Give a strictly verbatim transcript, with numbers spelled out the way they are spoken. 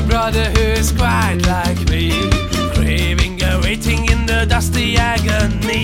brother who is quite like me, craving and waiting in the dusty agony.